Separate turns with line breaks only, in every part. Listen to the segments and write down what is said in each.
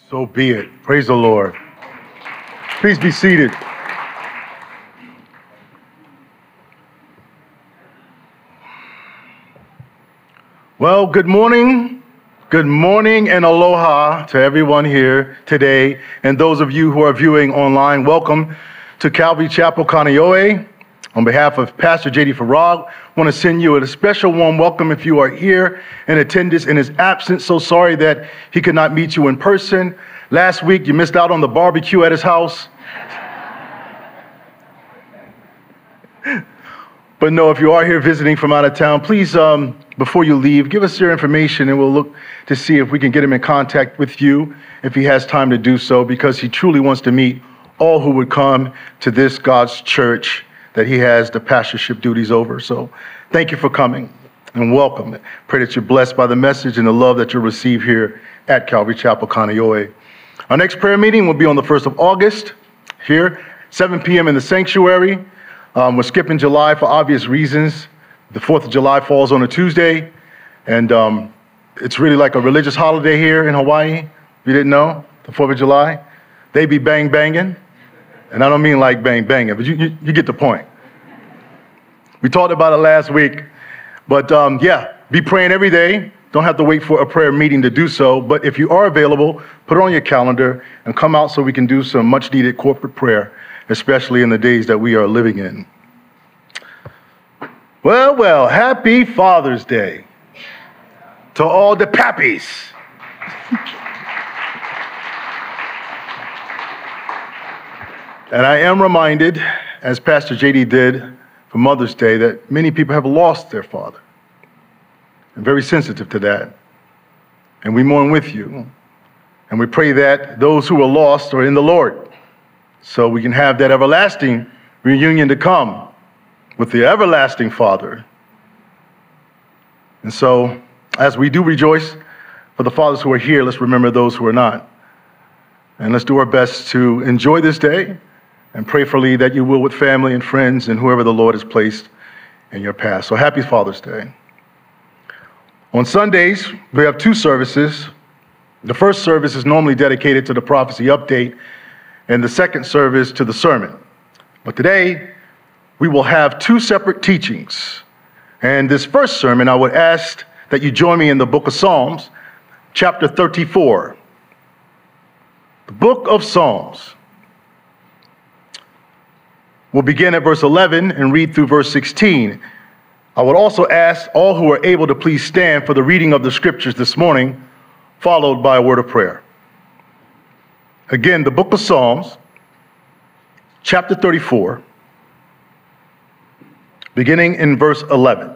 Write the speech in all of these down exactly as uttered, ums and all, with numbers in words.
So be it. Praise the Lord. Please be seated. Well, good morning. Good morning and aloha to everyone here today. And those of you who are viewing online, welcome to Calvary Chapel, Kaneohe. On behalf of Pastor J D Farag, I want to send you a special warm welcome if you are here in attendance in his absence. So sorry that he could not meet you in person. Last week, you missed out on the barbecue at his house. But no, if you are here visiting from out of town, please, um, before you leave, give us your information and we'll look to see if we can get him in contact with you if he has time to do so, because he truly wants to meet all who would come to this God's church that he has the pastorship duties over. So thank you for coming and welcome. Pray that you're blessed by the message and the love that you'll receive here at Calvary Chapel, Kaneohe. Our next prayer meeting will be on the first of August here, seven p.m. in the sanctuary. Um, we're skipping July for obvious reasons. The fourth of July falls on a Tuesday, and um, it's really like a religious holiday here in Hawaii. You didn't know? The fourth of July? They be bang banging. And I don't mean like bang banging, but you, you, you get the point. We talked about it last week, but um, yeah, be praying every day. Don't have to wait for a prayer meeting to do so, but if you are available, put it on your calendar and come out so we can do some much needed corporate prayer, especially in the days that we are living in. Well, well, happy Father's Day to all the pappies. And I am reminded, as Pastor J D did for Mother's Day, that many people have lost their father. I'm very sensitive to that. And we mourn with you. And we pray that those who are lost are in the Lord, so we can have that everlasting reunion to come with the everlasting Father. And so, as we do rejoice for the fathers who are here, let's remember those who are not. And let's do our best to enjoy this day and prayerfully that you will with family and friends and whoever the Lord has placed in your path. So happy Father's Day. On Sundays, we have two services. The first service is normally dedicated to the prophecy update, and the second service to the sermon. But today, we will have two separate teachings. And this first sermon, I would ask that you join me in the book of Psalms, chapter thirty-four. The book of Psalms. We'll begin at verse eleven and read through verse sixteen. I would also ask all who are able to please stand for the reading of the scriptures this morning, followed by a word of prayer. Again, the book of Psalms, chapter thirty-four, beginning in verse eleven.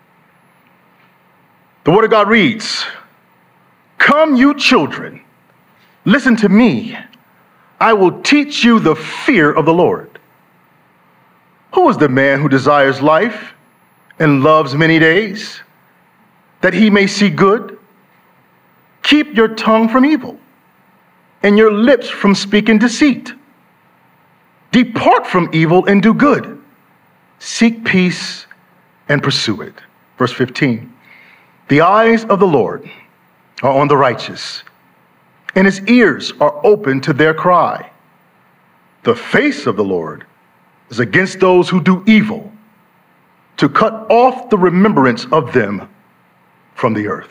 The word of God reads, "Come, you children, listen to me. I will teach you the fear of the Lord. Who is the man who desires life and loves many days, that he may see good? Keep your tongue from evil and your lips from speaking deceit. Depart from evil and do good. Seek peace and pursue it." Verse fifteen. "The eyes of the Lord are on the righteous, and his ears are open to their cry. The face of the Lord is against those who do evil, to cut off the remembrance of them from the earth."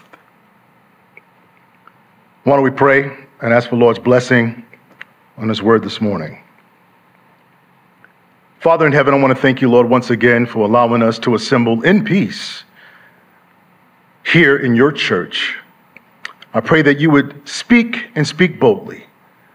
Why don't we pray and ask for the Lord's blessing on his word this morning. Father in heaven, I want to thank you, Lord, once again for allowing us to assemble in peace here in your church. I pray that you would speak and speak boldly.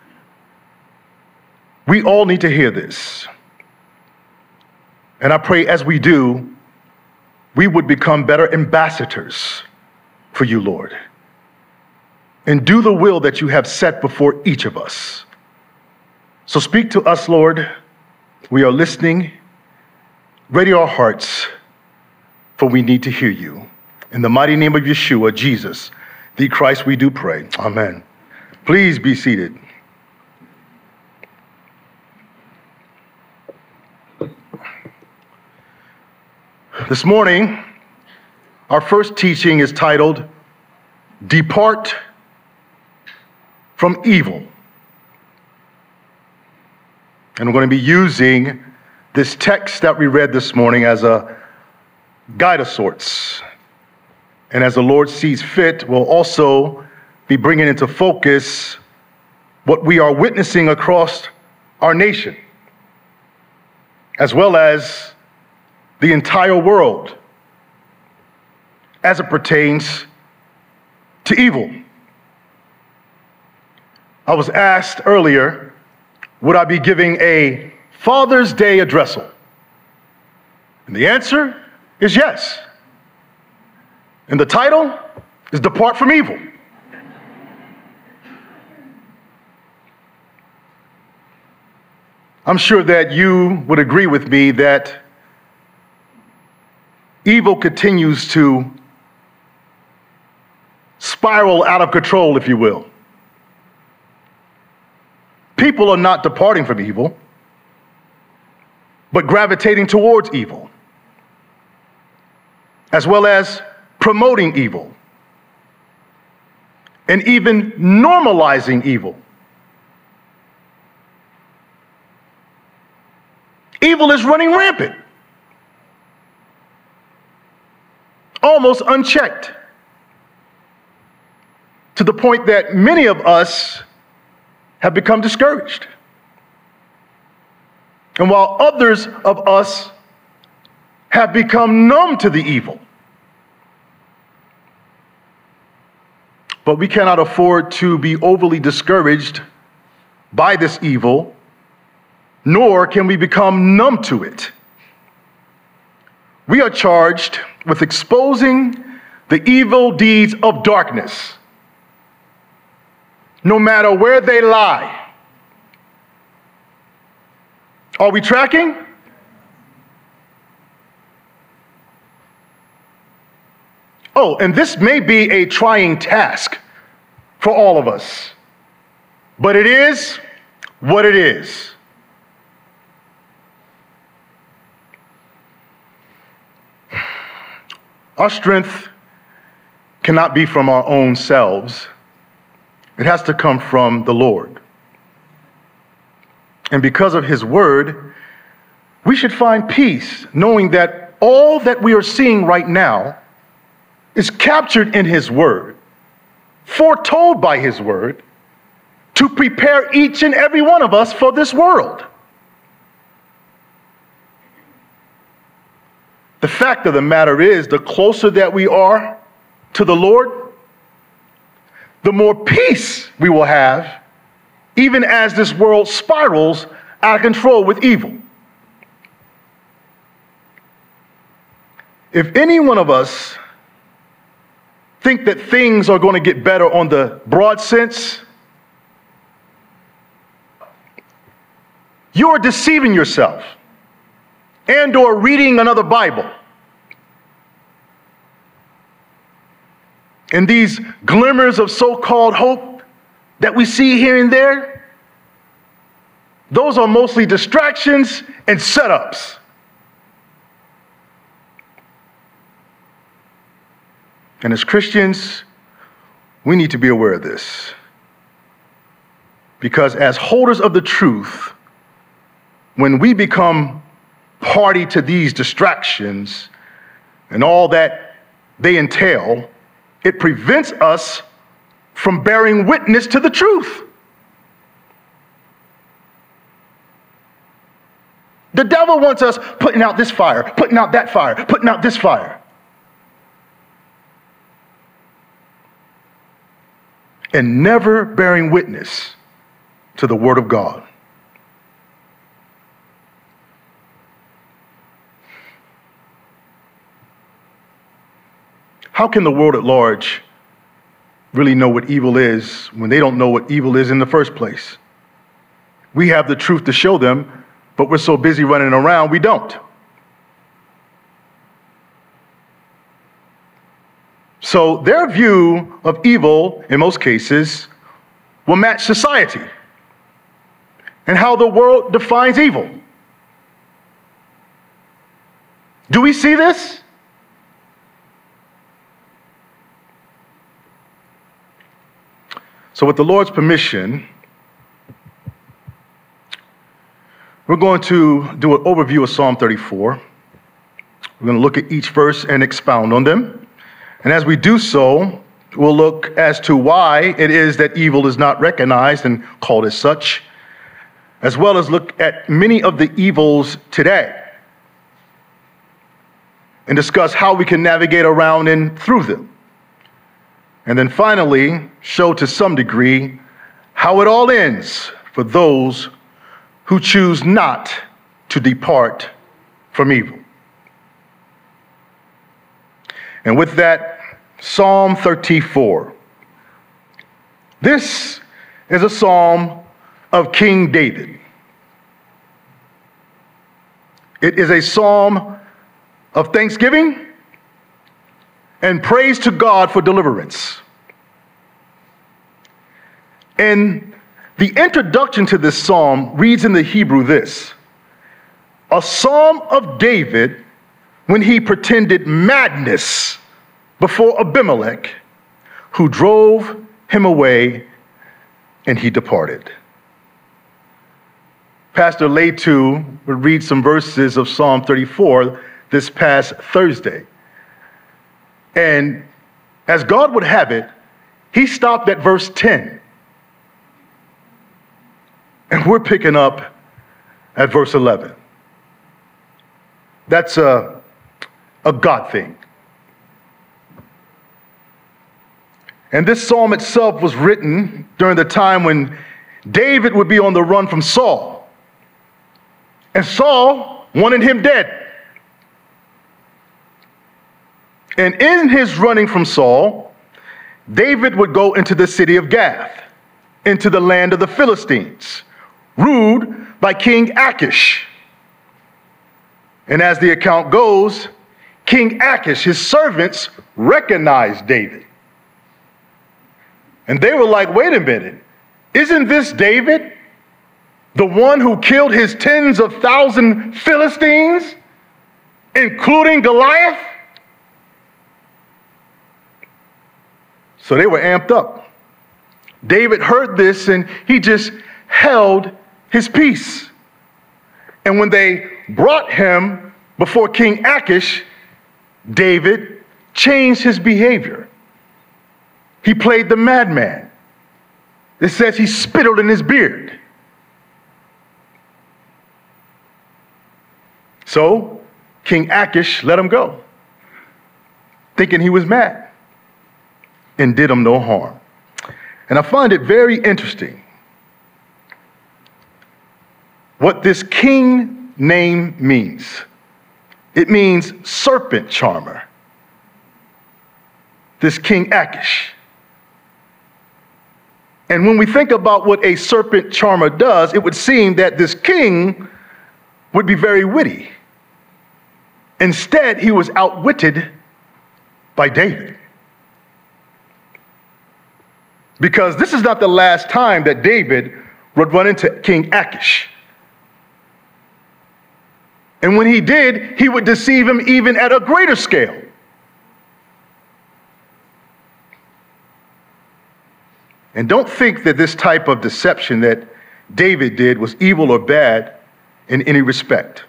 We all need to hear this. And I pray as we do, we would become better ambassadors for you, Lord, and do the will that you have set before each of us. So speak to us, Lord. We are listening. Ready our hearts, for we need to hear you. In the mighty name of Yeshua, Jesus, the Christ, we do pray. Amen. Please be seated. This morning, our first teaching is titled, "Depart from evil. And we're going to be using this text that we read this morning as a guide of sorts. And as the Lord sees fit, we'll also be bringing into focus what we are witnessing across our nation, as well as the entire world, as it pertains to evil. I was asked earlier, would I be giving a Father's Day addressal? And the answer is yes. And the title is Depart from Evil. I'm sure that you would agree with me that evil continues to spiral out of control, if you will. People are not departing from evil, but gravitating towards evil, as well as promoting evil, and even normalizing evil. Evil is running rampant, almost unchecked, to the point that many of us have become discouraged. And while others of us have become numb to the evil. But we cannot afford to be overly discouraged by this evil, nor can we become numb to it. We are charged with exposing the evil deeds of darkness, no matter where they lie. Are we tracking? Oh, and this may be a trying task for all of us, but it is what it is. Our strength cannot be from our own selves. It has to come from the Lord. And because of his word, we should find peace, knowing that all that we are seeing right now is captured in his word, foretold by his word, to prepare each and every one of us for this world. The fact of the matter is, the closer that we are to the Lord, the more peace we will have, even as this world spirals out of control with evil. If any one of us think that things are going to get better on the broad sense, you're deceiving yourself and or reading another Bible. And these glimmers of so-called hope that we see here and there, those are mostly distractions and setups. And as Christians, we need to be aware of this. Because as holders of the truth, when we become party to these distractions and all that they entail, it prevents us from bearing witness to the truth. The devil wants us putting out this fire, putting out that fire, putting out this fire. And never bearing witness to the word of God. How can the world at large really know what evil is when they don't know what evil is in the first place? We have the truth to show them, but we're so busy running around, we don't. So their view of evil, in most cases, will match society and how the world defines evil. Do we see this? So with the Lord's permission, we're going to do an overview of Psalm thirty-four. We're going to look at each verse and expound on them. And as we do so, we'll look as to why it is that evil is not recognized and called as such, as well as look at many of the evils today and discuss how we can navigate around and through them. And then finally, show to some degree how it all ends for those who choose not to depart from evil. And with that, Psalm thirty-four. This is a psalm of King David. It is a psalm of thanksgiving and praise to God for deliverance. And the introduction to this psalm reads in the Hebrew this: a psalm of David when he pretended madness before Abimelech, who drove him away, and he departed. Pastor Latu would read some verses of Psalm thirty-four this past Thursday. And as God would have it, he stopped at verse ten. And we're picking up at verse eleven. That's a a God thing. And this psalm itself was written during the time when David would be on the run from Saul. And Saul wanted him dead. And in his running from Saul, David would go into the city of Gath, into the land of the Philistines, ruled by King Achish. And as the account goes, King Achish, his servants, recognized David. And they were like, wait a minute, isn't this David, the one who killed his tens of thousand Philistines, including Goliath? So they were amped up. David heard this and he just held his peace. And when they brought him before King Achish, David changed his behavior. He played the madman. It says he spittled in his beard. So King Achish let him go, thinking he was mad, and did him no harm. And I find it very interesting what this king name means. It means serpent charmer. This King Achish. And when we think about what a serpent charmer does, it would seem that this king would be very witty. Instead, he was outwitted by David. Because this is not the last time that David would run into King Achish. And when he did, he would deceive him even at a greater scale. And don't think that this type of deception that David did was evil or bad in any respect.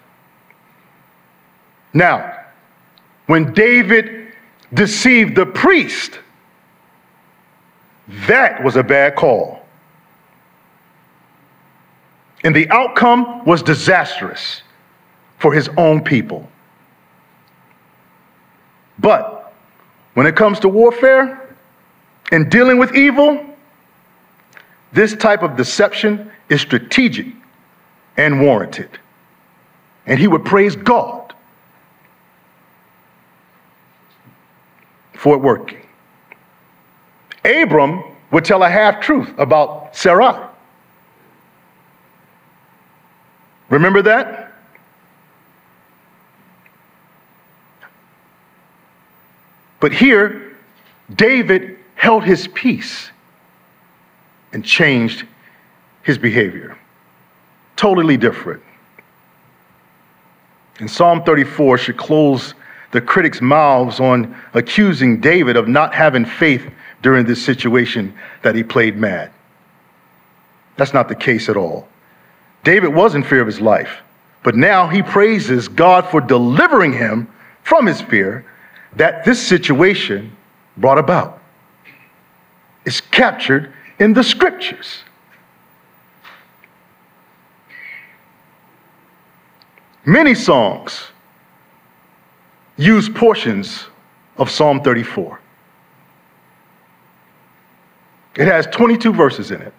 Now, when David deceived the priest, that was a bad call. And the outcome was disastrous for his own people. But when it comes to warfare and dealing with evil, this type of deception is strategic and warranted. And he would praise God for it working. Abram would tell a half-truth about Sarai. Remember that? But here, David held his peace and changed his behavior. Totally different. And Psalm thirty-four should close the critics' mouths on accusing David of not having faith during this situation that he played mad. That's not the case at all. David was in fear of his life, but now he praises God for delivering him from his fear that this situation brought about. It's captured in the scriptures. Many songs use portions of Psalm thirty-four. It has twenty-two verses in it.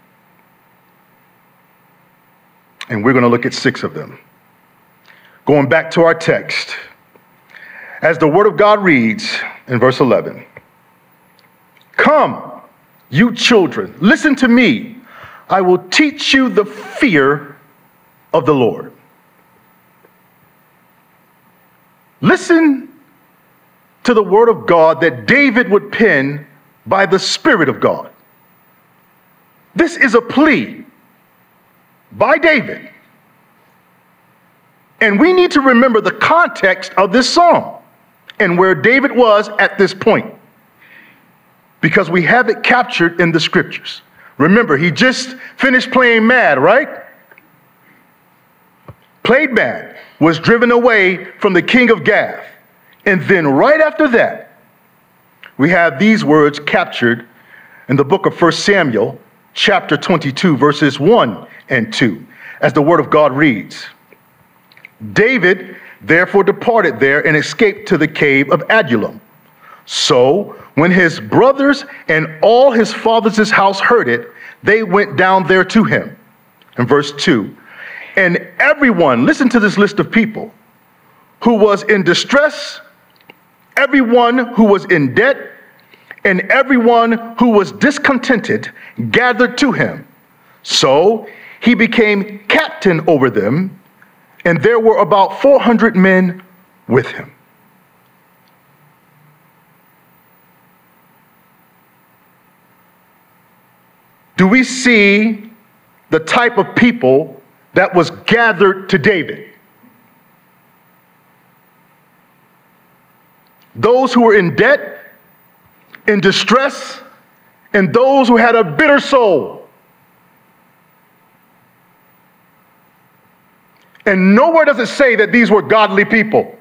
And we're going to look at six of them. Going back to our text, as the word of God reads in verse eleven, "Come, you children, listen to me. I will teach you the fear of the Lord." Listen to the word of God that David would pen by the Spirit of God. This is a plea by David. And we need to remember the context of this song and where David was at this point, because we have it captured in the scriptures. Remember, he just finished playing mad, right? Played mad, was driven away from the king of Gath. And then right after that, we have these words captured in the book of First Samuel, chapter twenty-two, verses one and two, as the word of God reads, "David therefore departed there and escaped to the cave of Adullam. So when his brothers and all his father's house heard it, they went down there to him." In verse two, "And everyone," listen to this list of people, "who was in distress, everyone who was in debt, and everyone who was discontented gathered to him. So he became captain over them, and there were about four hundred men with him." Do we see the type of people that was gathered to David? Those who were in debt, in distress, and those who had a bitter soul. And nowhere does it say that these were godly people.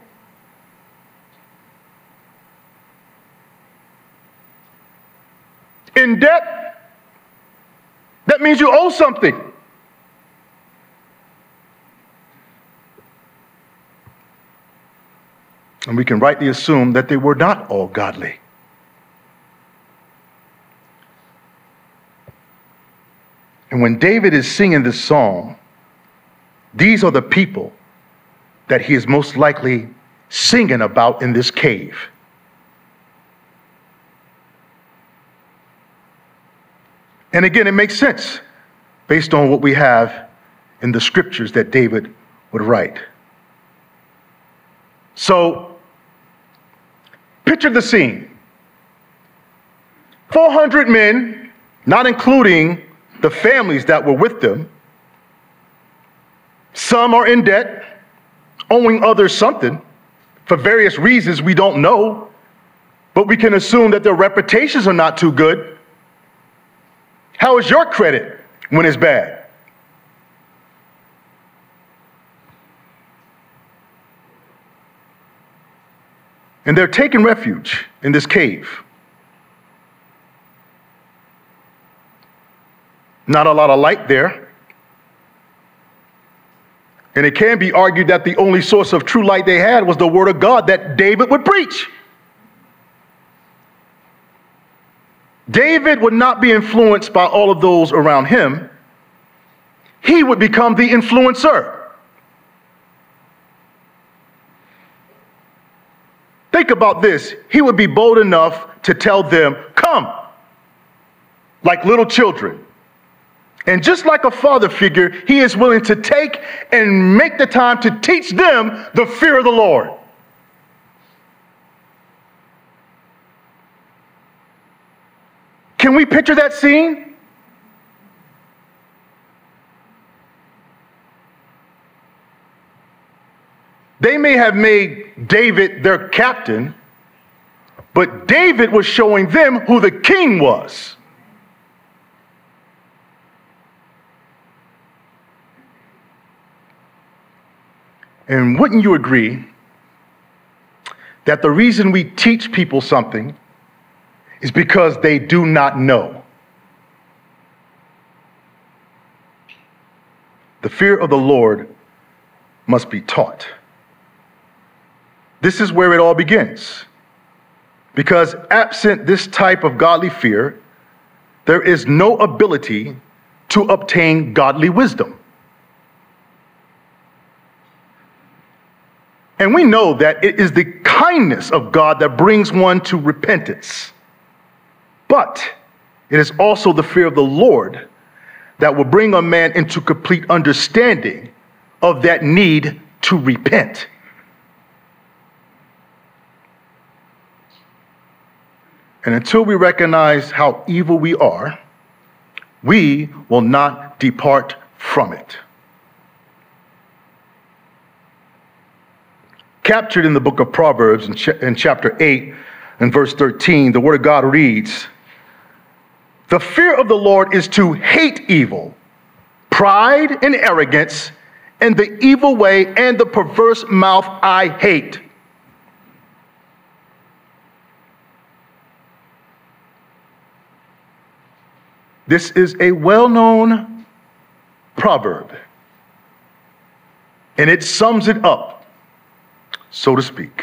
In debt, that means you owe something. And we can rightly assume that they were not all godly. And when David is singing this song, these are the people that he is most likely singing about in this cave. And again, it makes sense based on what we have in the scriptures that David would write. So, picture the scene. four hundred men, not including the families that were with them. Some are in debt, owing others something for various reasons we don't know, but we can assume that their reputations are not too good. How is your credit when it's bad? And they're taking refuge in this cave. Not a lot of light there. And it can be argued that the only source of true light they had was the word of God that David would preach. David would not be influenced by all of those around him. He would become the influencer. Think about this. He would be bold enough to tell them, "Come," like little children. And just like a father figure, he is willing to take and make the time to teach them the fear of the Lord. Can we picture that scene? They may have made David their captain, But David was showing them who the king was. And wouldn't you agree that the reason we teach people something is because they do not know? The fear of the Lord must be taught. This is where it all begins. Because absent this type of godly fear, there is no ability to obtain godly wisdom. And we know that it is the kindness of God that brings one to repentance. But it is also the fear of the Lord that will bring a man into complete understanding of that need to repent. And until we recognize how evil we are, we will not depart from it. Captured in the book of Proverbs in, ch- in chapter eight and verse thirteen, the word of God reads, "The fear of the Lord is to hate evil, pride and arrogance, and the evil way and the perverse mouth I hate." This is a well-known proverb, and it sums it up, so to speak.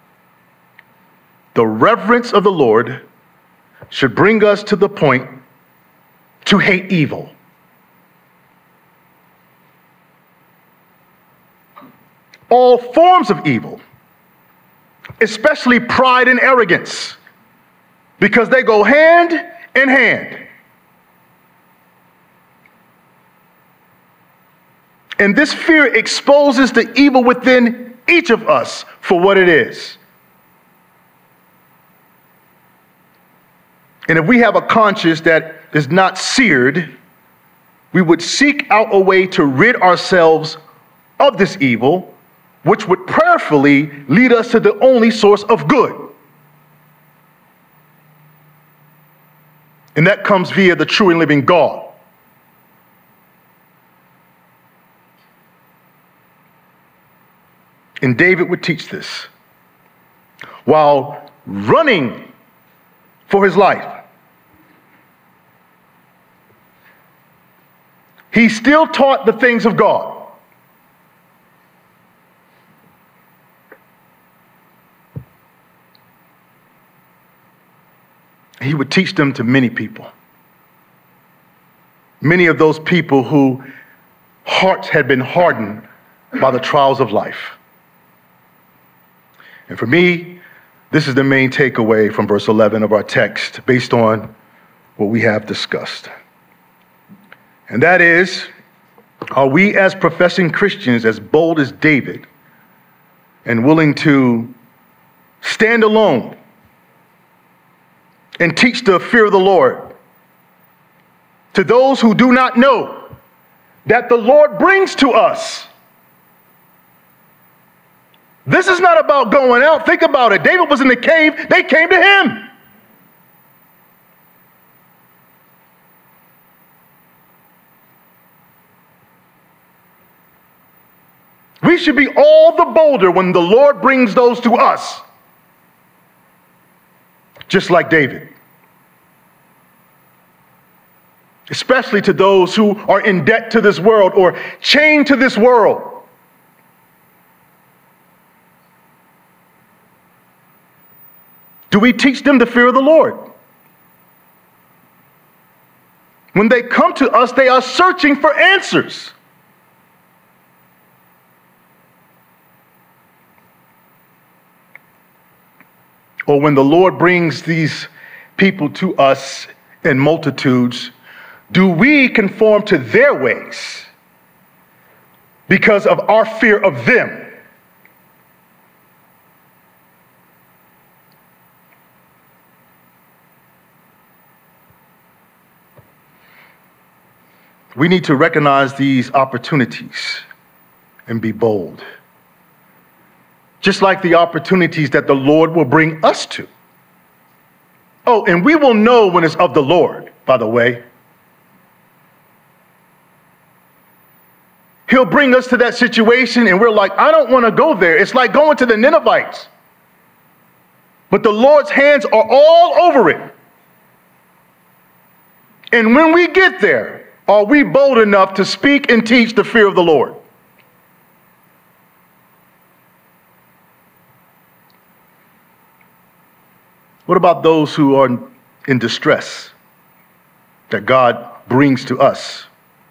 The reverence of the Lord should bring us to the point to hate evil. All forms of evil, especially pride and arrogance, because they go hand in hand. And this fear exposes the evil within each of us for what it is. And if we have a conscience that is not seared, we would seek out a way to rid ourselves of this evil, which would prayerfully lead us to the only source of good. And that comes via the true and living God. And David would teach this while running for his life. He still taught the things of God. He would teach them to many people. Many of those people whose hearts had been hardened by the trials of life. And for me, this is the main takeaway from verse eleven of our text based on what we have discussed. And that is, are we as professing Christians as bold as David and willing to stand alone and teach the fear of the Lord to those who do not know that the Lord brings to us? This is not about going out. Think about it. David was in the cave. They came to him. We should be all the bolder when the Lord brings those to us, just like David. Especially to those who are in debt to this world or chained to this world. Do we teach them the fear of the Lord? When they come to us, they are searching for answers. Or when the Lord brings these people to us in multitudes, do we conform to their ways because of our fear of them? We need to recognize these opportunities and be bold. Just like the opportunities that the Lord will bring us to. Oh, and we will know when it's of the Lord, by the way. He'll bring us to that situation and we're like, I don't want to go there. It's like going to the Ninevites. But the Lord's hands are all over it. And when we get there, are we bold enough to speak and teach the fear of the Lord? What about those who are in distress that God brings to us?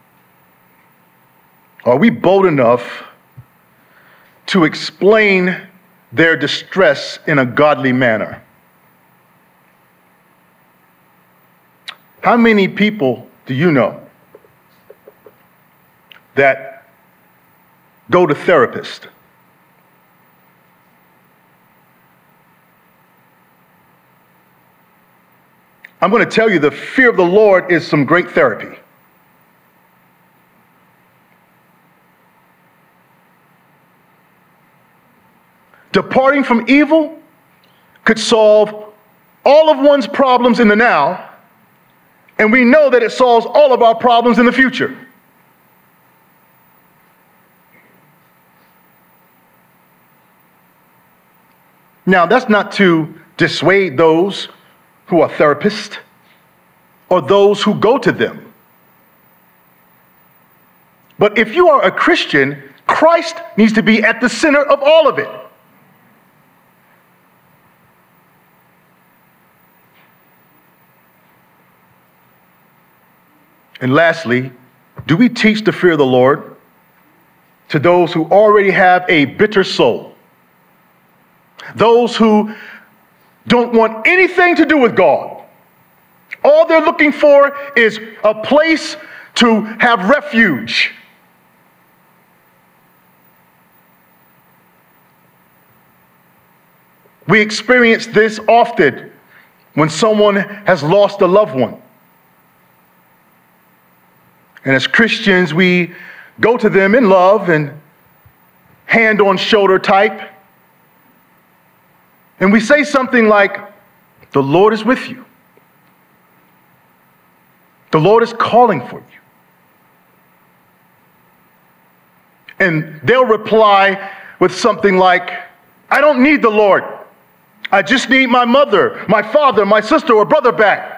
Are we bold enough to explain their distress in a godly manner? How many people do you know that go to therapists? I'm going to tell you, the fear of the Lord is some great therapy. Departing from evil could solve all of one's problems in the now, and we know that it solves all of our problems in the future. Now, that's not to dissuade those who are therapists or those who go to them. But if you are a Christian, Christ needs to be at the center of all of it. And lastly, do we teach the fear of the Lord to those who already have a bitter soul? Those who don't want anything to do with God. All they're looking for is a place to have refuge. We experience this often when someone has lost a loved one. And as Christians, we go to them in love and hand on shoulder type. And we say something like, the Lord is with you. The Lord is calling for you. And they'll reply with something like, I don't need the Lord. I just need my mother, my father, my sister, or brother back.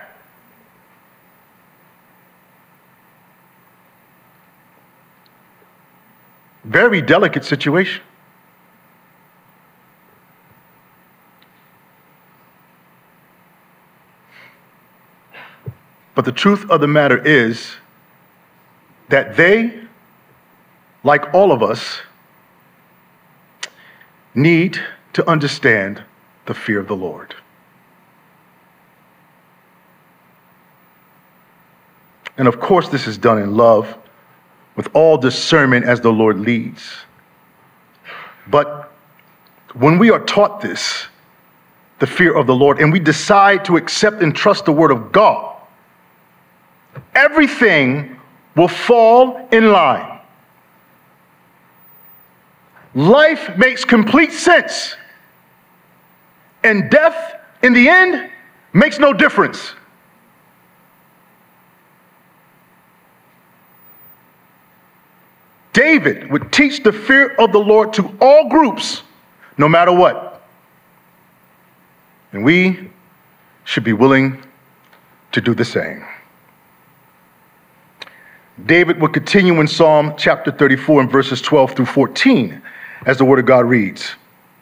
Very delicate situation. But the truth of the matter is that they, like all of us, need to understand the fear of the Lord. And of course, this is done in love, with all discernment as the Lord leads. But when we are taught this, the fear of the Lord, and we decide to accept and trust the word of God, everything will fall in line. Life makes complete sense. And death, in the end, makes no difference. David would teach the fear of the Lord to all groups, no matter what. And we should be willing to do the same. David would continue in Psalm chapter thirty-four and verses twelve through fourteen, as the word of God reads.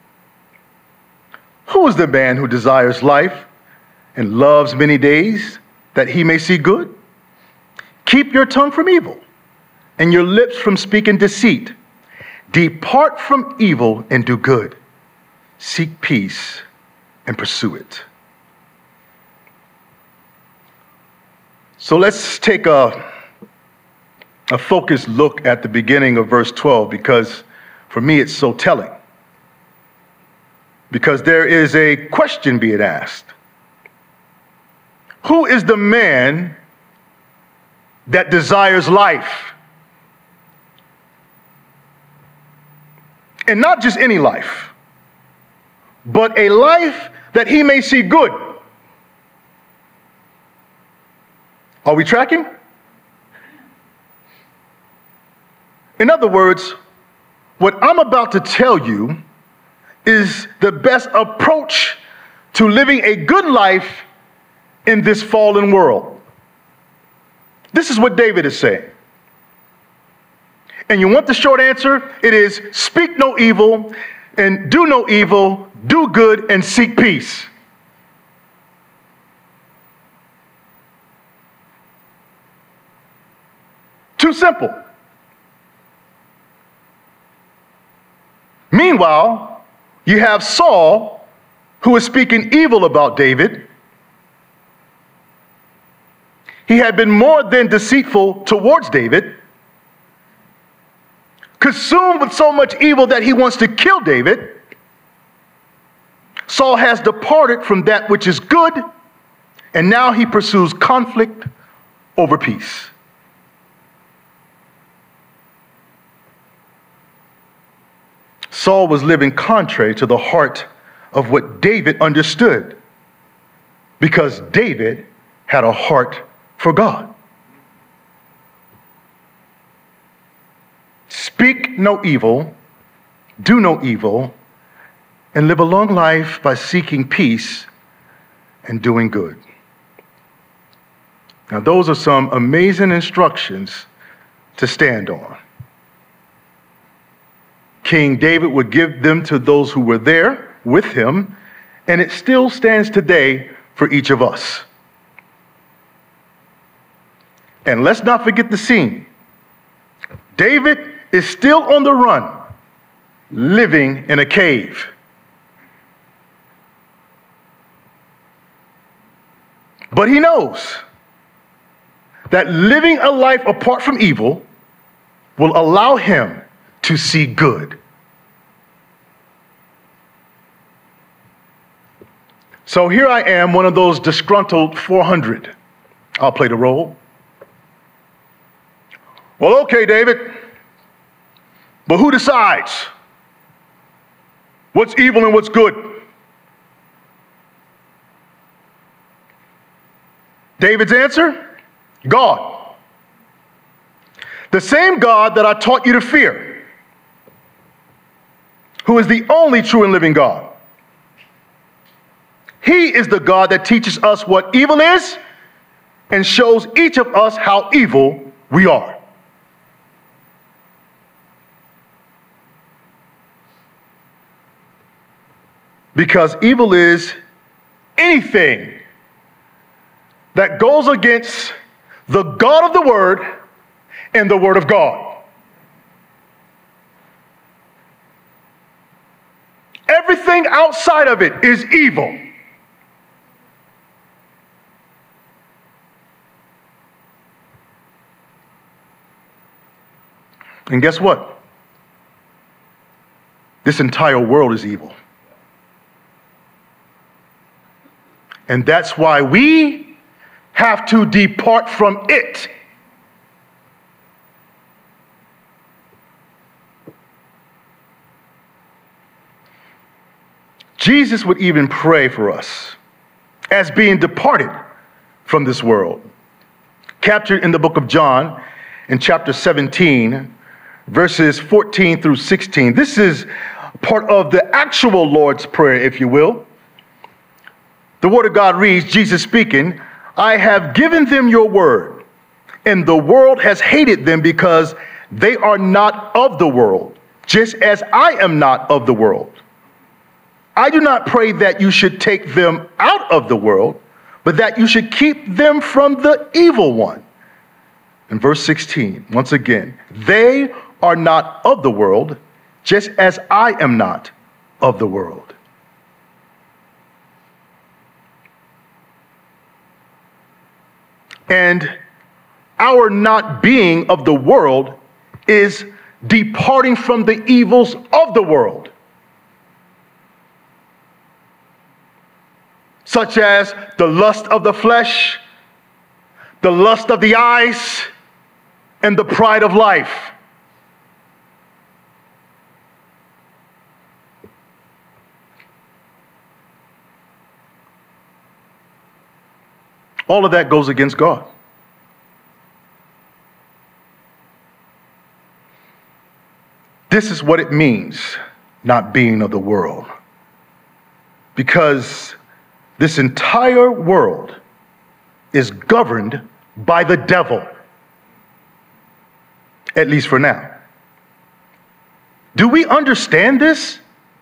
Who is the man who desires life and loves many days, that he may see good? Keep your tongue from evil and your lips from speaking deceit. Depart from evil and do good. Seek peace and pursue it. So let's take a, a focused look at the beginning of verse twelve, because for me it's so telling. Because there is a question being asked. Who is the man that desires life? And not just any life, but a life that he may see good. Are we tracking? In other words, what I'm about to tell you is the best approach to living a good life in this fallen world. This is what David is saying. And you want the short answer? It is speak no evil and do no evil, do good and seek peace. Too simple. Meanwhile, you have Saul, who is speaking evil about David. He had been more than deceitful towards David, consumed with so much evil that he wants to kill David. Saul has departed from that which is good, and now he pursues conflict over peace. Saul was living contrary to the heart of what David understood, because David had a heart for God. Speak no evil, do no evil, and live a long life by seeking peace and doing good. Now, those are some amazing instructions to stand on. King David would give them to those who were there with him, and it still stands today for each of us. And let's not forget the scene. David is still on the run, living in a cave. But he knows that living a life apart from evil will allow him to see good. So here I am, one of those disgruntled four hundred. I'll play the role. Well, okay, David, but who decides what's evil and what's good? David's answer? God. The same God that I taught you to fear, who is the only true and living God. He is the God that teaches us what evil is and shows each of us how evil we are. Because evil is anything that goes against the God of the Word and the Word of God. Everything outside of it is evil. And guess what? This entire world is evil. And that's why we have to depart from it. Jesus would even pray for us as being departed from this world. Captured in the book of John in chapter seventeen, verses fourteen through sixteen. This is part of the actual Lord's Prayer, if you will. The Word of God reads, Jesus speaking, I have given them your word, and the world has hated them because they are not of the world, just as I am not of the world. I do not pray that you should take them out of the world, but that you should keep them from the evil one. In verse sixteen, once again, they are not of the world, just as I am not of the world. And our not being of the world is departing from the evils of the world, such as the lust of the flesh, the lust of the eyes, and the pride of life. All of that goes against God. This is what it means, not being of the world. Because this entire world is governed by the devil, at least for now. Do we understand this?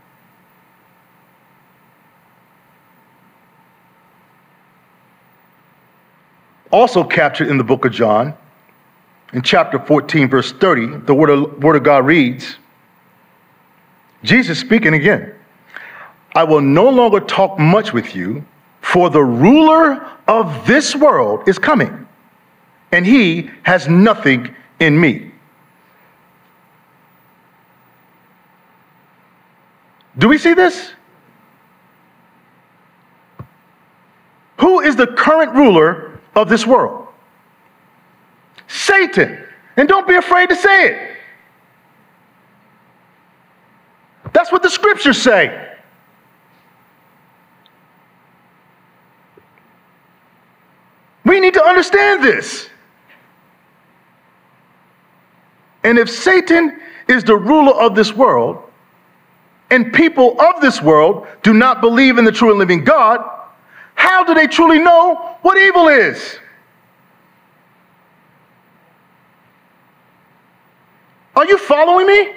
Also captured in the book of John, in chapter fourteen, verse thirty, the word of, word of God reads, Jesus speaking again, I will no longer talk much with you, for the ruler of this world is coming, and he has nothing in me. Do we see this? Who is the current ruler of this world? Satan. And don't be afraid to say it. That's what the scriptures say. We need to understand this. And if Satan is the ruler of this world, and people of this world do not believe in the true and living God, how do they truly know what evil is? Are you following me?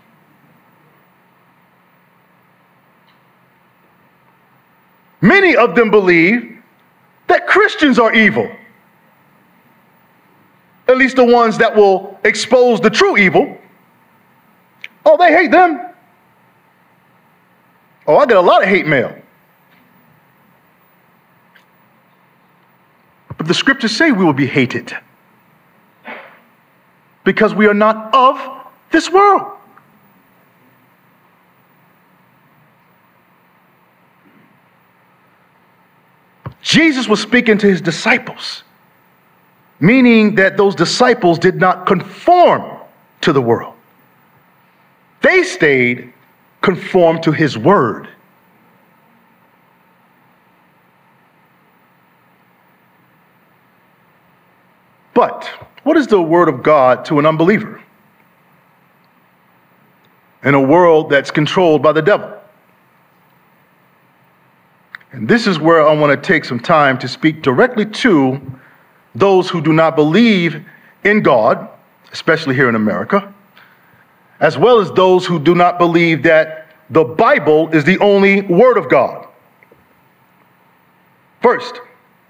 Many of them believe that Christians are evil. At least the ones that will expose the true evil. Oh, they hate them. Oh, I get a lot of hate mail. But the scriptures say we will be hated because we are not of this world. Jesus was speaking to his disciples, meaning that those disciples did not conform to the world. They stayed conformed to his word. But what is the word of God to an unbeliever in a world that's controlled by the devil? And this is where I want to take some time to speak directly to those who do not believe in God, especially here in America, as well as those who do not believe that the Bible is the only word of God. First,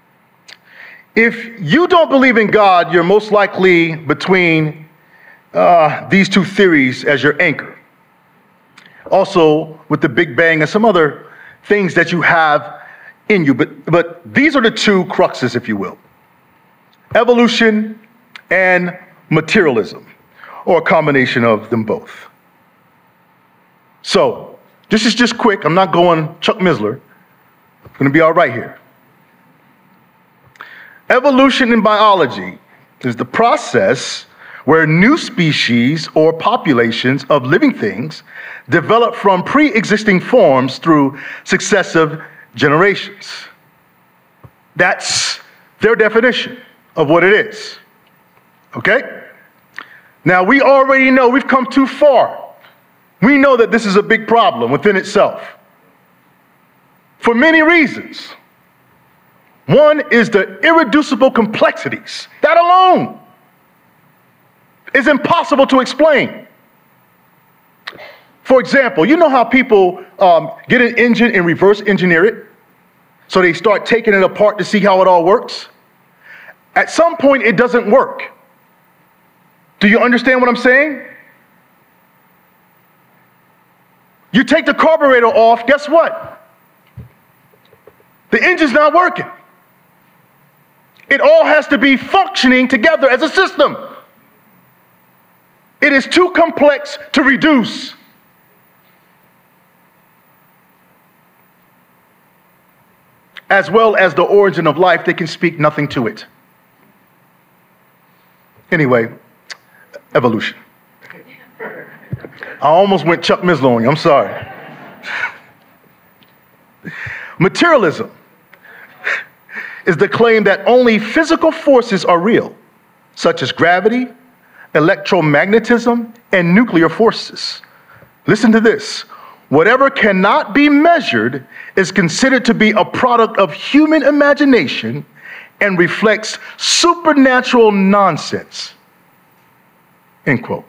if you don't believe in God, you're most likely between uh, these two theories as your anchor. Also, with the Big Bang and some other things that you have in you, but, but these are the two cruxes, if you will. Evolution and materialism, or a combination of them both. So, this is just quick. I'm not going Chuck Missler. I'm going to be all right here. Evolution in biology is the process where new species or populations of living things develop from pre-existing forms through successive generations. That's their definition of what it is. Okay? Now, we already know we've come too far. We know that this is a big problem within itself for many reasons. One is the irreducible complexities. That alone is impossible to explain. For example, you know how people um, get an engine and reverse engineer it? So they start taking it apart to see how it all works. At some point, it doesn't work. Do you understand what I'm saying? You take the carburetor off, guess what? The engine's not working. It all has to be functioning together as a system. It is too complex to reduce. As well as the origin of life, they can speak nothing to it. Anyway, evolution. I almost went Chuck Missler on you, I'm sorry. Materialism is the claim that only physical forces are real, such as gravity, electromagnetism, and nuclear forces, Listen to this. Whatever cannot be measured is considered to be a product of human imagination and reflects supernatural nonsense. End quote.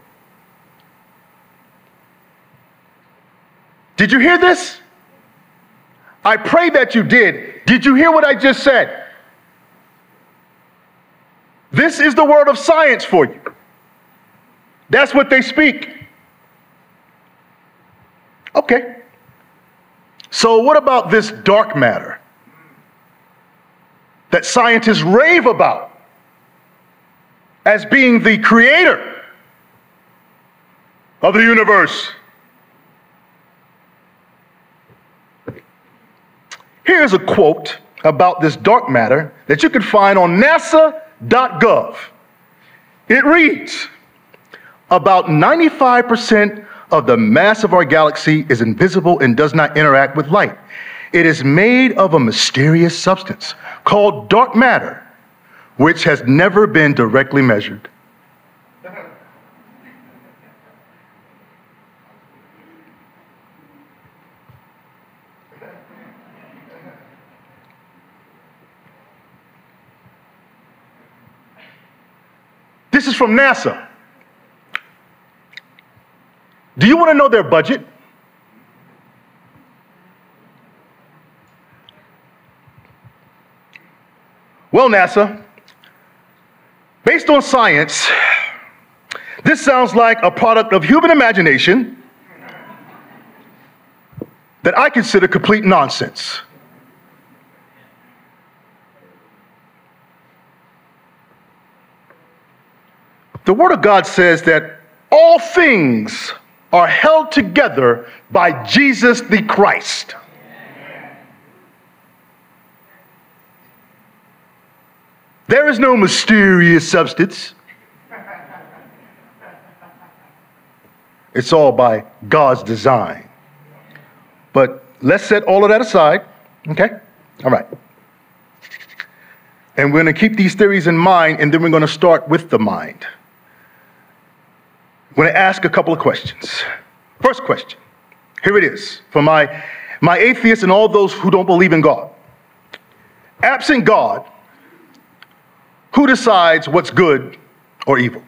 Did you hear this? I pray that you did. Did you hear what I just said? This is the word of science for you. That's what they speak. Okay. So what about this dark matter that scientists rave about as being the creator of the universe? Here's a quote about this dark matter that you can find on nasa dot gov. It reads, about ninety-five percent of the mass of our galaxy is invisible and does not interact with light. It is made of a mysterious substance called dark matter, which has never been directly measured. This is from NASA. Do you want to know their budget? Well, NASA, based on science, this sounds like a product of human imagination that I consider complete nonsense. The Word of God says that all things are held together by Jesus the Christ. There is no mysterious substance. It's all by God's design. But let's set all of that aside, okay? All right. And we're going to keep these theories in mind, and then we're going to start with the mind. I'm going to ask a couple of questions. First question, here it is, for my, my atheists and all those who don't believe in God. Absent God, who decides what's good or evil?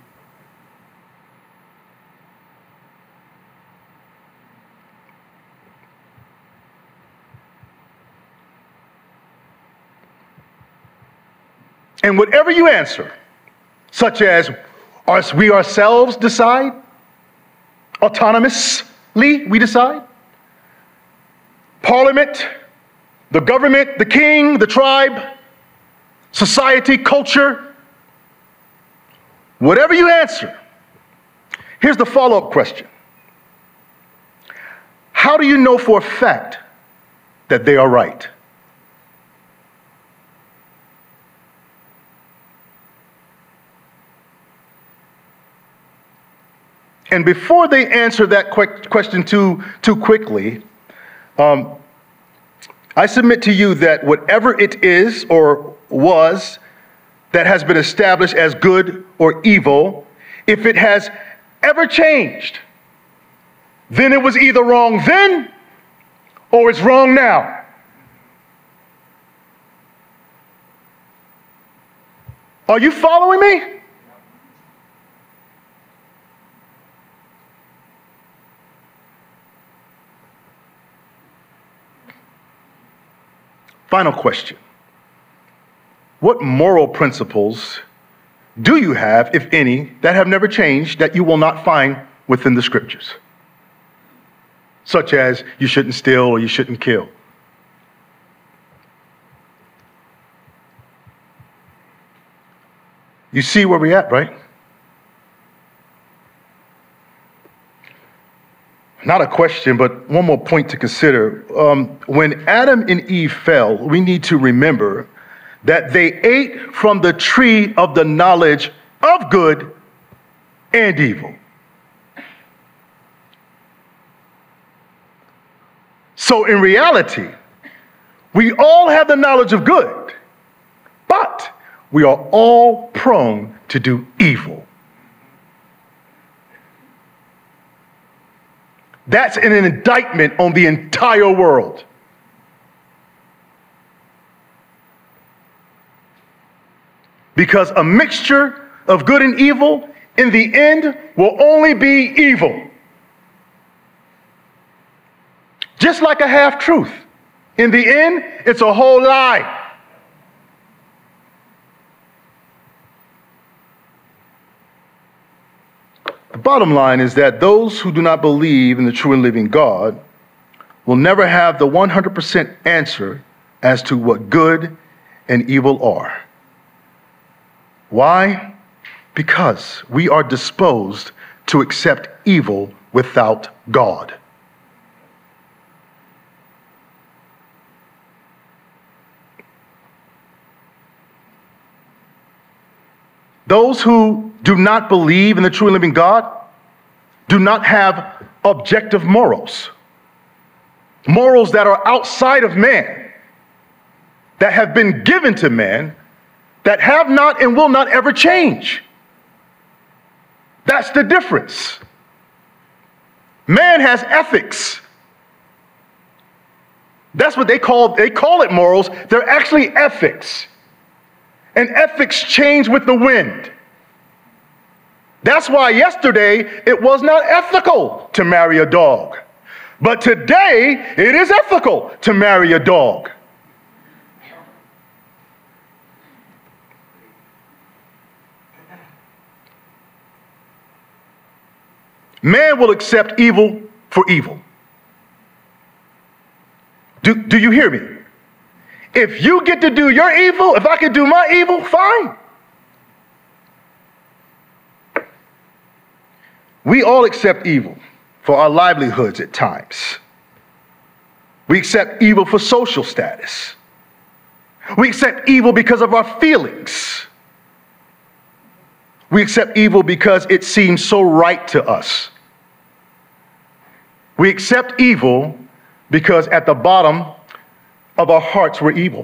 And whatever you answer, such as Are we ourselves decide? Autonomously we decide? Parliament, the government, the king, the tribe, society, culture, whatever you answer, here's the follow-up question. How do you know for a fact that they are right? And before they answer that quick question too, too quickly, um, I submit to you that whatever it is or was that has been established as good or evil, if it has ever changed, then it was either wrong then or it's wrong now. Are you following me? Final question. What moral principles do you have, if any, that have never changed, that you will not find within the scriptures? Such as you shouldn't steal or you shouldn't kill. You see where we're at, right? Not a question, but one more point to consider. Um, when Adam and Eve fell, we need to remember that they ate from the tree of the knowledge of good and evil. So in reality, we all have the knowledge of good, but we are all prone to do evil. That's an indictment on the entire world. Because a mixture of good and evil, in the end, will only be evil. Just like a half-truth. In the end, it's a whole lie. The bottom line is that those who do not believe in the true and living God will never have the one hundred percent answer as to what good and evil are. Why? Because we are disposed to accept evil without God. Those who do not believe in the true and living God do not have objective morals. Morals that are outside of man, that have been given to man, that have not and will not ever change. That's the difference. Man has ethics. That's what they call, they call it morals. They're actually ethics. And ethics change with the wind. That's why yesterday it was not ethical to marry a dog. But today it is ethical to marry a dog. Man will accept evil for evil. Do, do you hear me? If you get to do your evil, if I can do my evil, fine. We all accept evil for our livelihoods at times. We accept evil for social status. We accept evil because of our feelings. We accept evil because it seems so right to us. We accept evil because at the bottom of our hearts we're evil.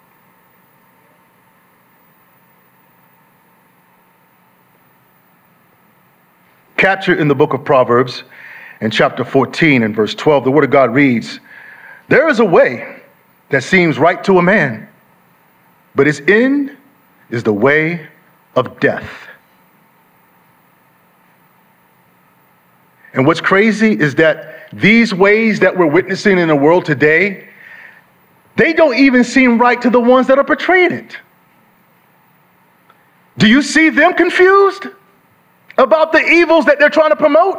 Captured in the book of Proverbs in chapter fourteen and verse twelve, the word of God reads, "There is a way that seems right to a man, but its end is the way of death." And what's crazy is that these ways that we're witnessing in the world today, they don't even seem right to the ones that are portraying it. Do you see them confused about the evils that they're trying to promote?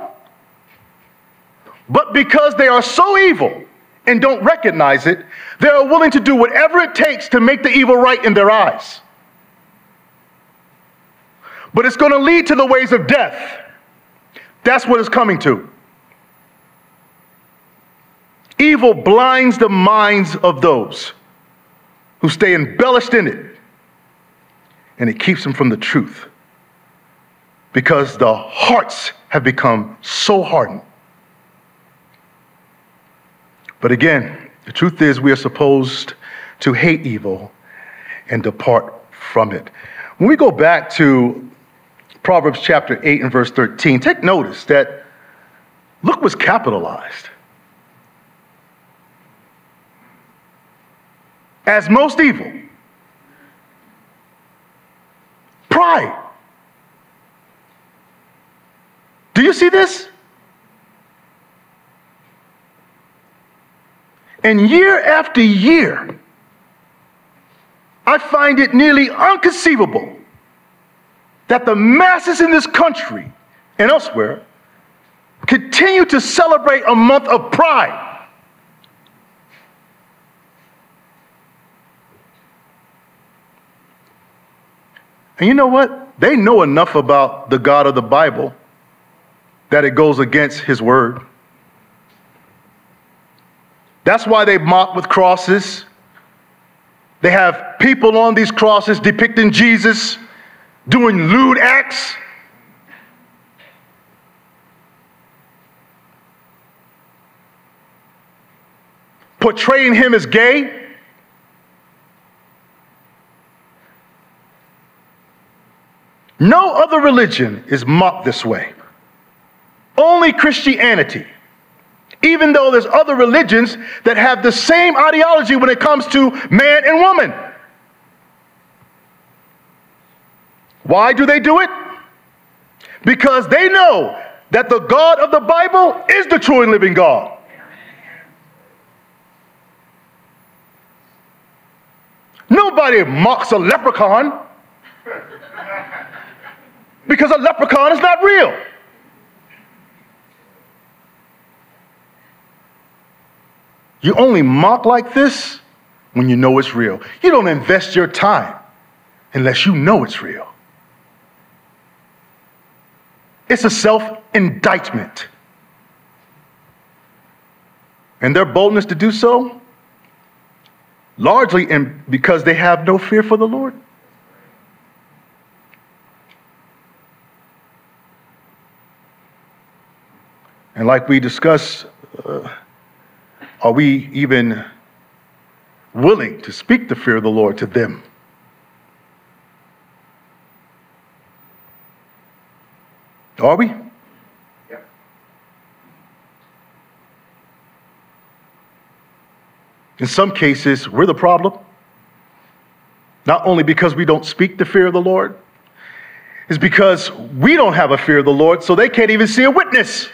But because they are so evil and don't recognize it, they are willing to do whatever it takes to make the evil right in their eyes. But it's going to lead to the ways of death. That's what it's coming to. Evil blinds the minds of those who stay embellished in it, and it keeps them from the truth because the hearts have become so hardened. But again, the truth is we are supposed to hate evil and depart from it. When we go back to Proverbs chapter eight and verse thirteen, take notice that look what's capitalized. As most evil. Pride. Do you see this? And year after year, I find it nearly inconceivable that the masses in this country and elsewhere continue to celebrate a month of pride. And you know what? They know enough about the God of the Bible that it goes against his word. That's why they mock with crosses. They have people on these crosses depicting Jesus doing lewd acts. Portraying him as gay. No other religion is mocked this way. Only Christianity even though there's other religions that have the same ideology when it comes to man and woman. Why do they do it? Because they know that the God of the Bible is the true and living God. Nobody mocks a leprechaun because a leprechaun is not real. You only mock like this when you know it's real. You don't invest your time unless you know it's real. It's a self-indictment. And their boldness to do so, largely in, because they have no fear for the Lord. And like we discussed, uh, are we even willing to speak the fear of the Lord to them? Are we? Yep. In some cases, we're the problem. Not only because we don't speak the fear of the Lord, it's because we don't have a fear of the Lord, so they can't even see a witness.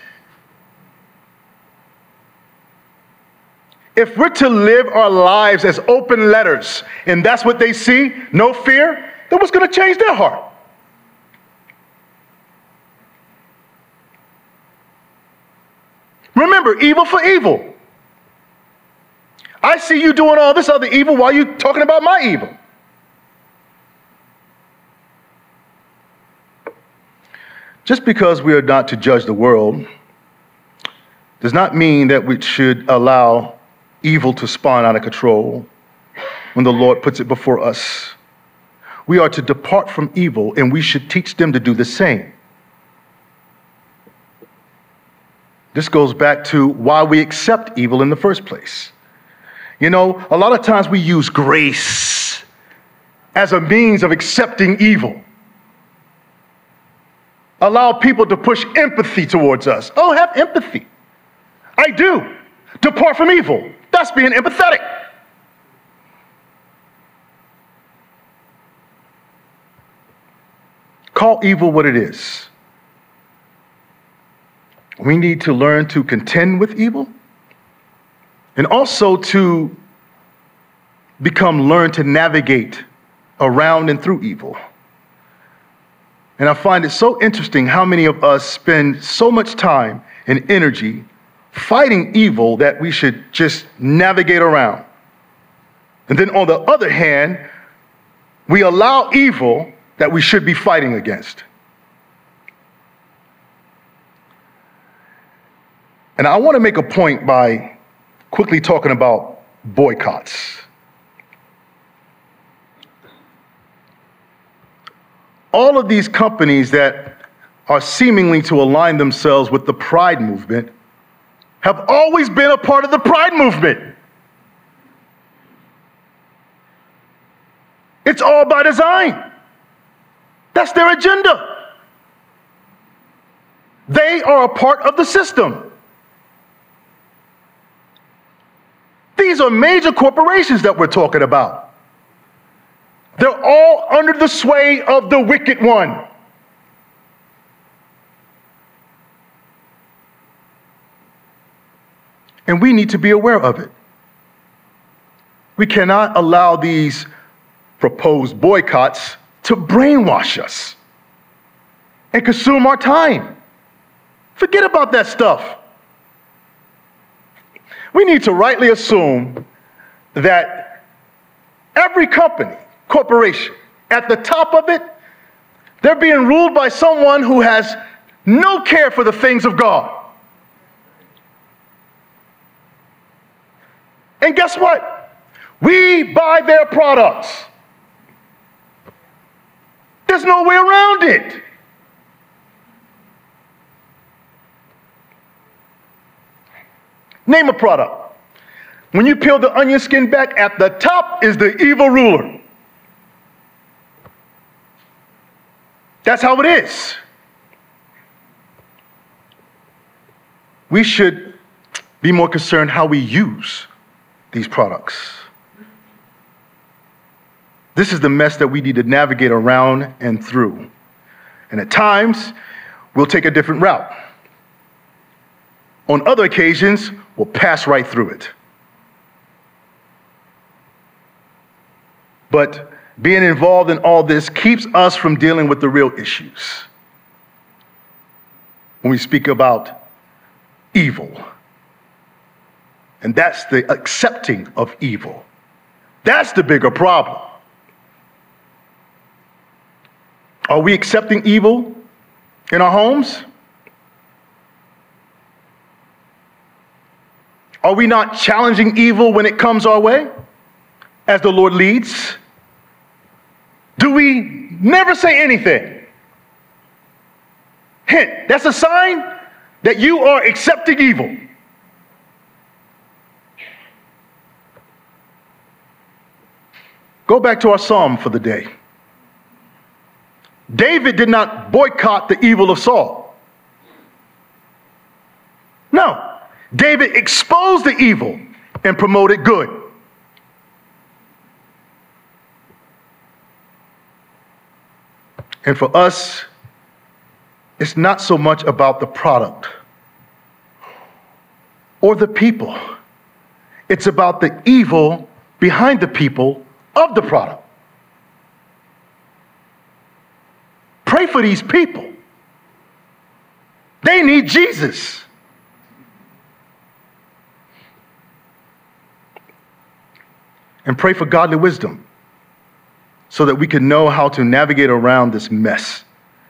If we're to live our lives as open letters, and that's what they see, no fear, then what's going to change their heart? Remember, evil for evil. I see you doing all this other evil while you're talking about my evil. Just because we are not to judge the world does not mean that we should allow evil to spawn out of control when the Lord puts it before us. We are to depart from evil, and we should teach them to do the same. This goes back to why we accept evil in the first place. You know, a lot of times we use grace as a means of accepting evil. Allow people to push empathy towards us. Oh, have empathy. I do. Depart from evil. That's being empathetic. Call evil what it is. We need to learn to contend with evil and also to become, learn to navigate around and through evil. And I find it so interesting how many of us spend so much time and energy fighting evil that we should just navigate around. And then on the other hand, we allow evil that we should be fighting against. And I want to make a point by quickly talking about boycotts. All of these companies that are seemingly to align themselves with the Pride movement have always been a part of the Pride movement. It's all by design. That's their agenda. They are a part of the system. These are major corporations that we're talking about. They're all under the sway of the wicked one. And we need to be aware of it. We cannot allow these proposed boycotts to brainwash us and consume our time. Forget about that stuff. We need to rightly assume that every company, corporation, at the top of it, they're being ruled by someone who has no care for the things of God. And guess what? We buy their products. There's no way around it. Name a product. When you peel the onion skin back, at the top is the evil ruler. That's how it is. We should be more concerned how we use these products. This is the mess that we need to navigate around and through. And at times, we'll take a different route. On other occasions, we'll pass right through it. But being involved in all this keeps us from dealing with the real issues. When we speak about evil, and that's the accepting of evil. That's the bigger problem. Are we accepting evil in our homes? Are we not challenging evil when it comes our way, as the Lord leads? Do we never say anything? Hint, that's a sign that you are accepting evil. Go back to our psalm for the day. David did not boycott the evil of Saul. No, David exposed the evil and promoted good. And for us, it's not so much about the product or the people. It's about the evil behind the people of the product. Pray for these people. They need Jesus. And pray for godly wisdom so that we can know how to navigate around this mess.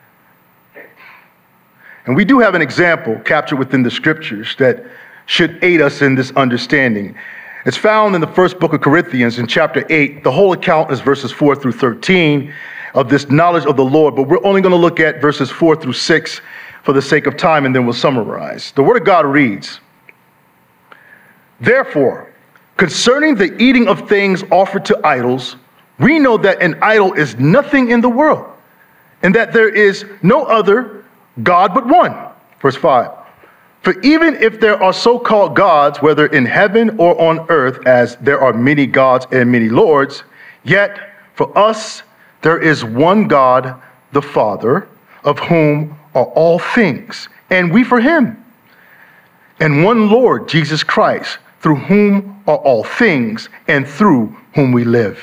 And we do have an example captured within the scriptures that should aid us in this understanding. It's found in the first book of Corinthians in chapter eight. The whole account is verses four through thirteen of this knowledge of the Lord, but we're only going to look at verses four through six for the sake of time, and then we'll summarize. The Word of God reads, "Therefore, concerning the eating of things offered to idols, we know that an idol is nothing in the world, and that there is no other God but one." Verse five, "For even if there are so-called gods, whether in heaven or on earth, as there are many gods and many lords, yet for us there is one God, the Father, of whom are all things, and we for him, and one Lord, Jesus Christ, through whom are all things, and through whom we live."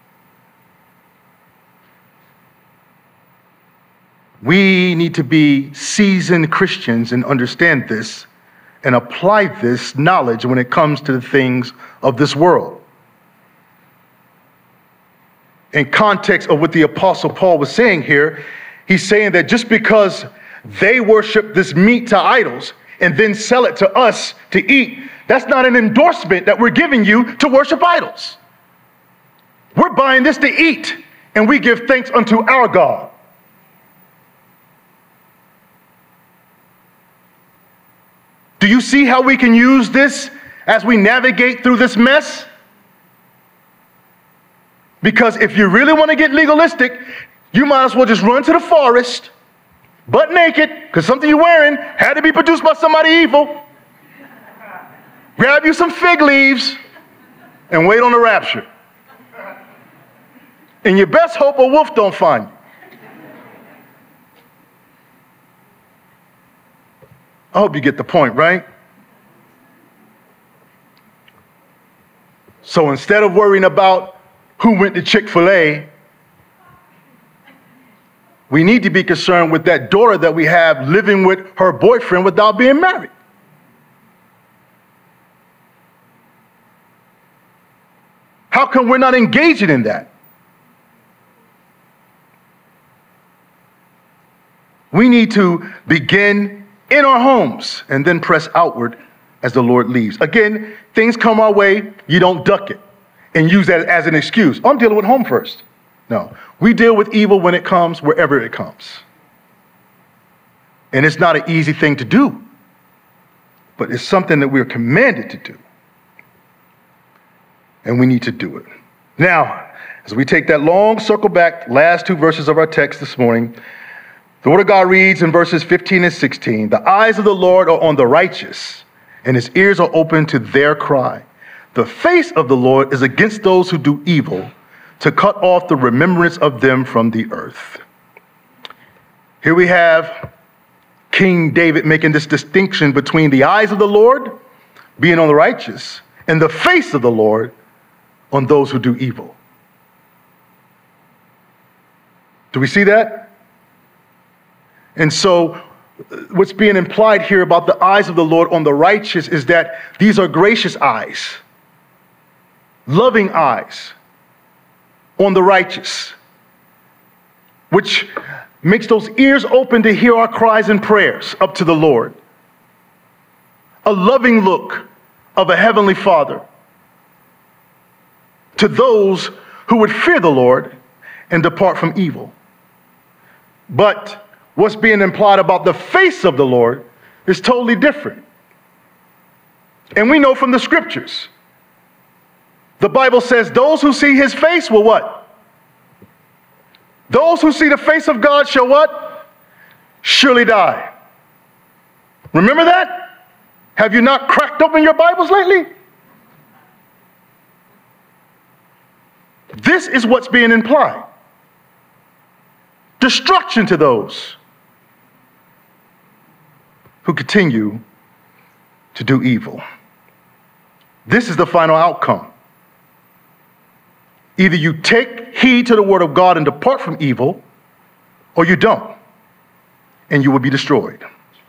We need to be seasoned Christians and understand this and apply this knowledge when it comes to the things of this world. In context of what the Apostle Paul was saying here, he's saying that just because they worship this meat to idols and then sell it to us to eat, that's not an endorsement that we're giving you to worship idols. We're buying this to eat, and we give thanks unto our God. Do you see how we can use this as we navigate through this mess? Because if you really want to get legalistic, you might as well just run to the forest, butt naked, because something you're wearing had to be produced by somebody evil. Grab you some fig leaves and wait on the rapture. And your best hope a wolf don't find you. I hope you get the point, right? So instead of worrying about who went to Chick-fil-A, we need to be concerned with that daughter that we have living with her boyfriend without being married. How come we're not engaging in that? We need to begin in our homes and then press outward as the Lord leads. Again, things come our way, you don't duck it and use that as an excuse. I'm dealing with home first. No, we deal with evil when it comes, wherever it comes. And it's not an easy thing to do, but it's something that we're commanded to do. And we need to do it. Now, as we take that long circle back, last two verses of our text this morning, the Word of God reads in verses fifteen and sixteen, "The eyes of the Lord are on the righteous, and his ears are open to their cry. The face of the Lord is against those who do evil, to cut off the remembrance of them from the earth. Here we have King David making this distinction between the eyes of the Lord being on the righteous and the face of the Lord on those who do evil. Do we see that? And so what's being implied here about the eyes of the Lord on the righteous is that these are gracious eyes, loving eyes on the righteous, which makes those ears open to hear our cries and prayers up to the Lord. A loving look of a heavenly Father to those who would fear the Lord and depart from evil. But what's being implied about the face of the Lord is totally different. And we know from the scriptures, the Bible says those who see his face will what? Those who see the face of God shall what? Surely die. Remember that? Have you not cracked open your Bibles lately? This is what's being implied. Destruction to those who continue to do evil. This is the final outcome. Either you take heed to the word of God and depart from evil, or you don't, and you will be destroyed.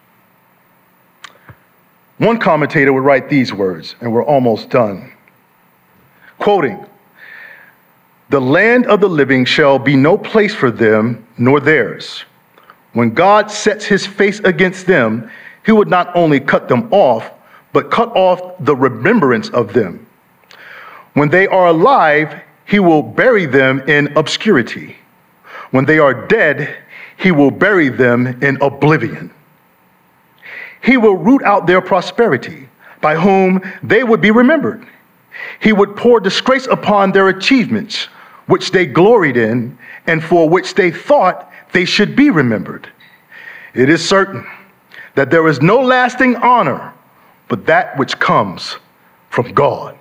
One commentator would write these words, and we're almost done. Quoting, "The land of the living shall be no place for them, nor theirs. When God sets his face against them, he would not only cut them off, but cut off the remembrance of them. When they are alive, he will bury them in obscurity. When they are dead, he will bury them in oblivion. He will root out their prosperity, by whom they would be remembered. He would pour disgrace upon their achievements, which they gloried in, and for which they thought they should be remembered. It is certain that there is no lasting honor but that which comes from God."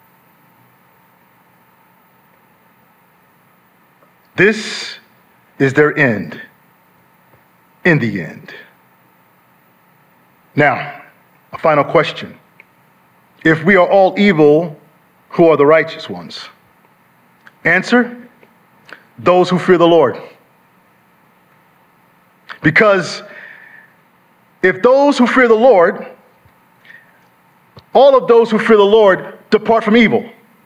This is their end, in the end. Now, a final question. If we are all evil, who are the righteous ones? Answer, those who fear the Lord. Because if those who fear the Lord, all of those who fear the Lord depart from evil.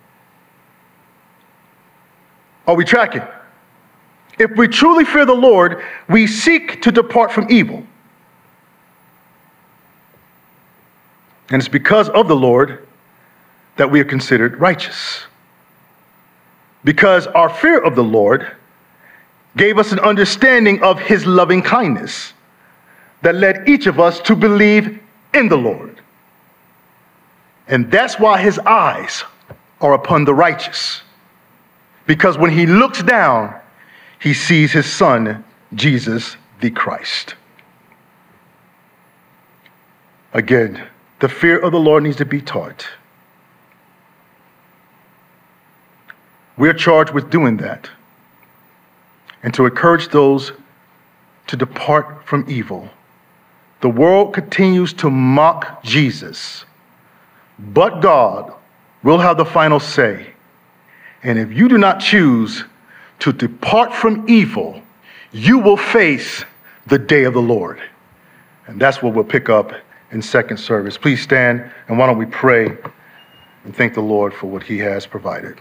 Are we tracking? If we truly fear the Lord, we seek to depart from evil. And it's because of the Lord that we are considered righteous. Because our fear of the Lord gave us an understanding of his loving kindness that led each of us to believe in the Lord. And that's why his eyes are upon the righteous. Because when he looks down, he sees his son, Jesus the Christ. Again, the fear of the Lord needs to be taught. We're charged with doing that and to encourage those to depart from evil. The world continues to mock Jesus, but God will have the final say. And if you do not choose to depart from evil, you will face the day of the Lord. And that's what we'll pick up in second service. Please stand, and why don't we pray and thank the Lord for what he has provided.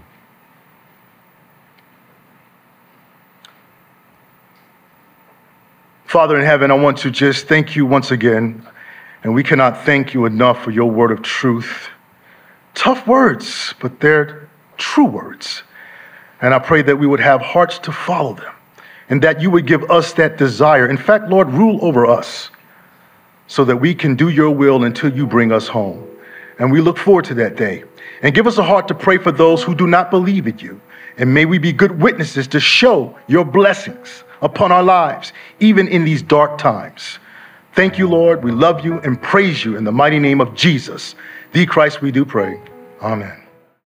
Father in heaven, I want to just thank you once again, and we cannot thank you enough for your word of truth. Tough words, but they're true words. And I pray that we would have hearts to follow them, and that you would give us that desire. In fact, Lord, rule over us so that we can do your will until you bring us home. And we look forward to that day. And give us a heart to pray for those who do not believe in you. And may we be good witnesses to show your blessings upon our lives, even in these dark times. Thank you, Lord. We love you and praise you in the mighty name of Jesus, the Christ we do pray. Amen.